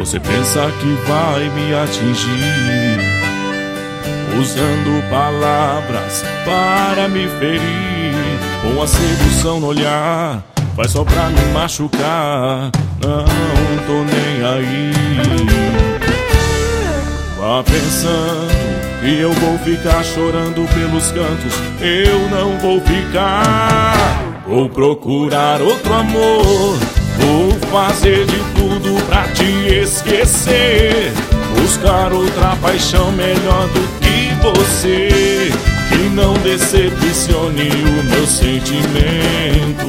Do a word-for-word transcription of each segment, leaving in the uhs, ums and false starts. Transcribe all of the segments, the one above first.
Você pensa que vai me atingir, usando palavras para me ferir, com a sedução no olhar, faz só pra me machucar. Não tô nem aí. Vá pensando que eu vou ficar chorando pelos cantos. Eu não vou ficar. Vou procurar outro amor, vou fazer de tudo pra te esquecer, buscar outra paixão melhor do que você, que não decepcione o meu sentimento.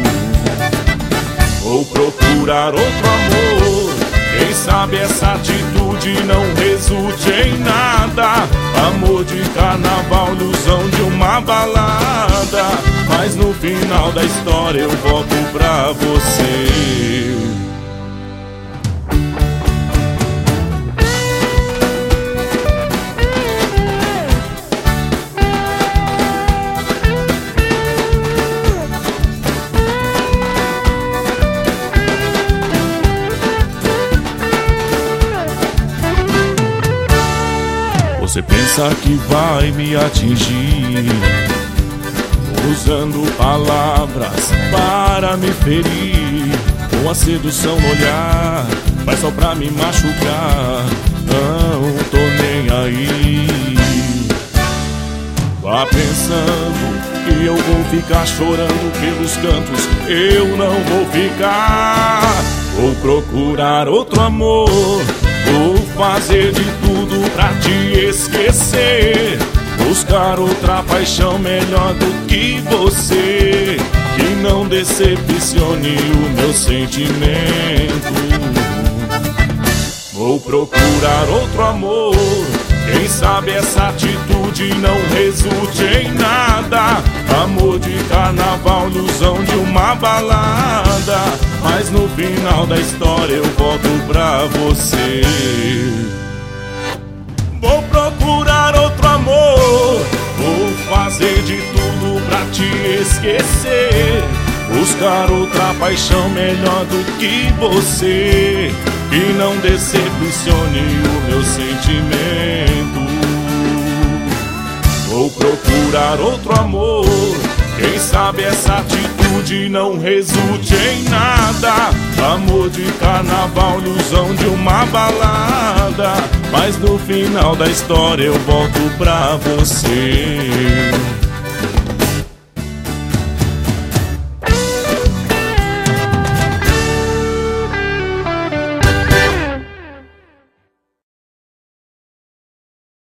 Vou procurar outro amor, quem sabe essa atitude não resulte em nada. Amor de carnaval, ilusão de uma balada, mas no final da história eu volto pra você. Você pensa que vai me atingir, usando palavras para me ferir, com a sedução no olhar, faz só pra me machucar. Não tô nem aí. Vá pensando que eu vou ficar chorando pelos cantos. Eu não vou ficar. Vou procurar outro amor, vou fazer de tudo pra te esquecer, buscar outra paixão melhor do que você, que não decepcione o meu sentimento. Vou procurar outro amor, quem sabe essa atitude não resulte em nada. Amor de carnaval, ilusão de uma balada, mas no final da história eu volto pra você. Vou procurar outro amor, vou fazer de tudo pra te esquecer, buscar outra paixão melhor do que você, que não decepcione o meu sentimento. Vou procurar outro amor, quem sabe essa atitude não resulte em nada. Amor de carnaval, ilusão de uma balada, mas no final da história eu volto pra você.